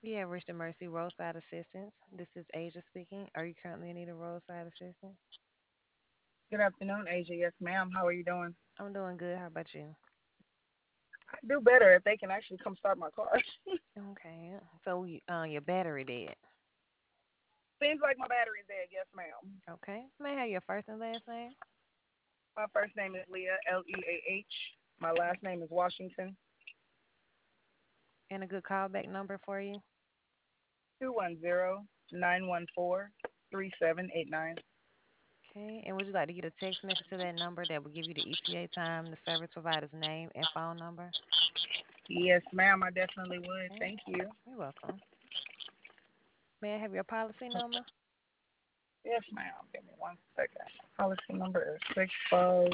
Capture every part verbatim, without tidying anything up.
You have reached the Mercy Roadside Assistance. This is Asia speaking. Are you currently in need of roadside assistance? Good afternoon, Asia. Yes, ma'am. How are you doing? I'm doing good. How about you? I do better if they can actually come start my car. Okay. So you, uh, your battery dead. Seems like my battery's dead. Yes, ma'am. Okay. May I have your first and last name My first name is Leah, L E A H. My last name is Washington. and a good callback number for you? Two one zero nine one four three seven eight nine. Okay. And would you like to get a text message to that number that will give you the E T A time, the service provider's name, and phone number? Yes, ma'am. I definitely would. Okay. Thank you. You're welcome. May I have your policy number? Yes, ma'am. Give me one second. Policy number is six five.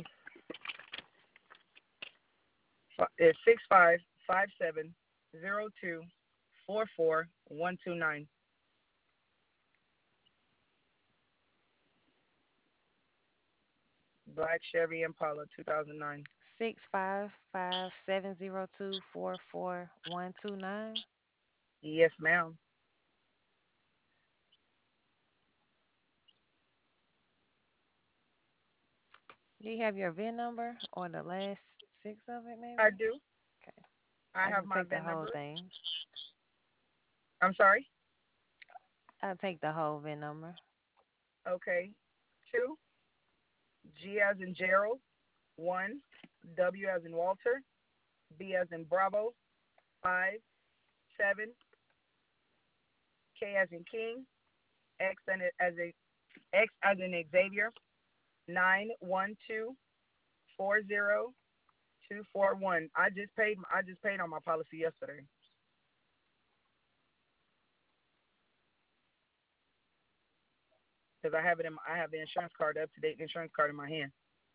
It's six five five seven zero two four four one two nine. Black Chevy Impala two thousand nine. Six five five seven zero two four four one two nine. Yes, ma'am. Do you have your V I N number or the last six of it, I maybe? do. Okay. I I have can my take V I the N whole number. thing. I'm sorry. I'll take the whole V I N number. Okay. Two, G as in Gerald. One, W as in Walter. B as in Bravo. Five, seven, K as in King. X and as a X as in Xavier. Nine, one, two, four, zero, two, four, one. I just paid. I just paid on my policy yesterday because I have it in. My, I have the insurance card, the up to date insurance card in my hand.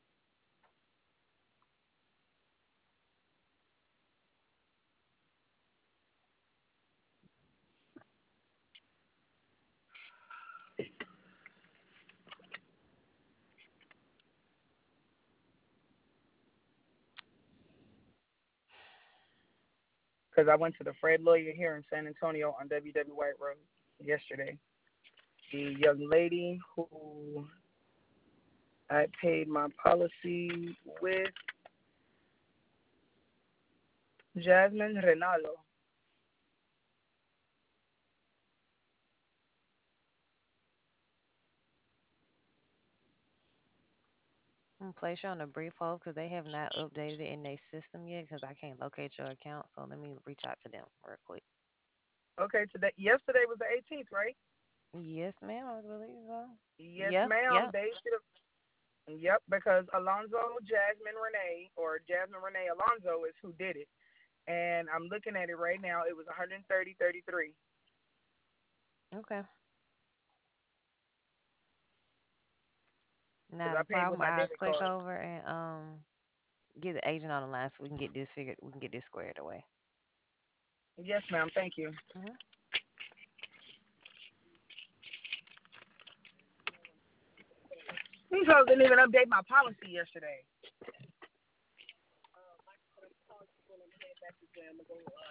Because I went to the Fred Lawyer here in San Antonio on W W White Road yesterday. The young lady who I paid my policy with, Jasmine Renalo. I'm gonna place you on a brief hold because they have not updated it in their system yet because I can't locate your account. So let me reach out to them real quick. Okay, today yesterday was the eighteenth, right? Yes, ma'am. I believe so. Yes, Yeah, ma'am. yeah. They should have. Yep, because Alonzo Jasmine Renee or Jasmine Renee Alonzo is who did it, and I'm looking at it right now. It was one hundred thirty thirty-three Okay. because Now I the paid with problem, my I'll debit click card. over and um get the agent on the line so we can get this figured. We can get this squared away. Yes, ma'am. Thank you. Hmm. These folks didn't even update my policy yesterday.